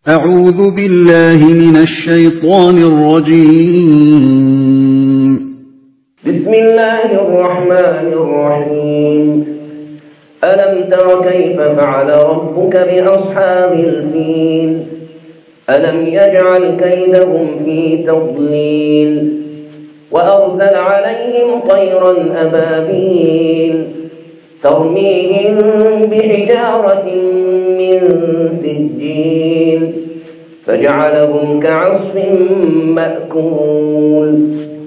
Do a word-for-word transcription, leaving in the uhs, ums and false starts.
أعوذ بالله من الشيطان الرجيم. بسم الله الرحمن الرحيم. ألم تر كيف فعل ربك بأصحاب الفيل؟ ألم يجعل كيدهم في تضليل وأرسل عليهم طيرا أبابيل ترميهم بحجارة من سجيل فجعلهم كعصف مأكول.